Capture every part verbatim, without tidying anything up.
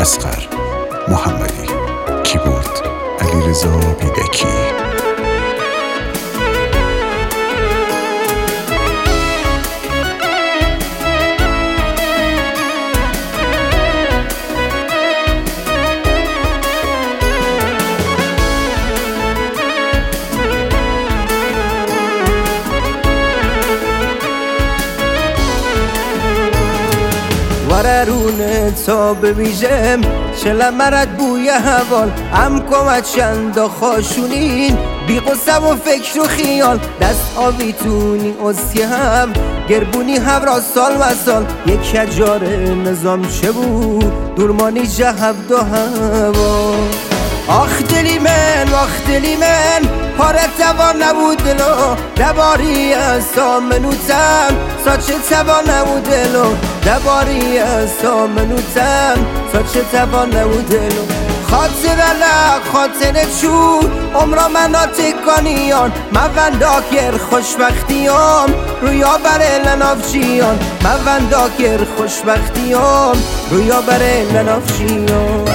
اصغر محمدی، کیبورد علیرضا بیدکی. وررونه تا ببیجم چله مرد بوی هوال ام کمت چند خاشونین بی قصه و فکر و خیال دست آویتونی اسی هم گربونی هورا سال و سال یک هجار نظام چه بود دورمانی جهب دو هوا. آخ دلی من آخ دلی من پاره توان نبود دلو دباری سامنوتم ساچه توان نبود دلو دباری سامنوتم ساچه توان نبود دلو. خاطر لق خاطر چو عمرا منا تکانیان مونداکر خوشبختیام رویا بره لنافچیان مونداکر خوشبختیام رویا بره لنافچیان.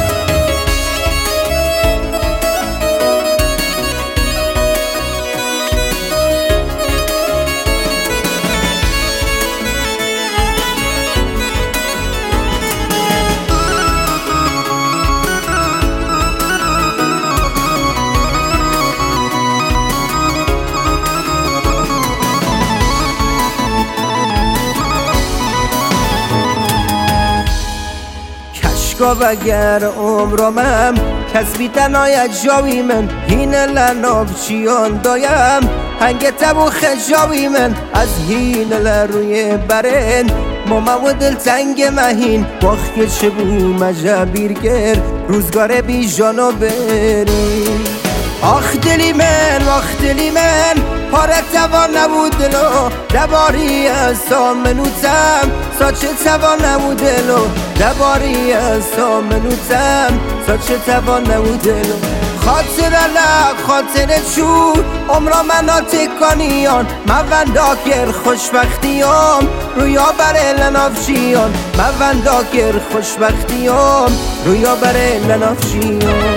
گاو اگر عمرمم کسبی تنایت جاوی من هین لنافچیان دایم هنگ تبو خجاوی من از هین لروی برن ماما و دل تنگ مهین باخت چه بو مجبیر گر روزگار بی جانو بری. آخ دلی من آخ دلی من پاره توان نبود دلو دباری سامنوتم ساچه توان نبود دلو دباری سامنوتم ساچه توان نبود دلو. خاطر لق خاطر چو عمرا منا تکانیان مونداکر خوشبختیام رویا بره لنافچیان مونداکر خوشبختیام رویا بره لنافچیان.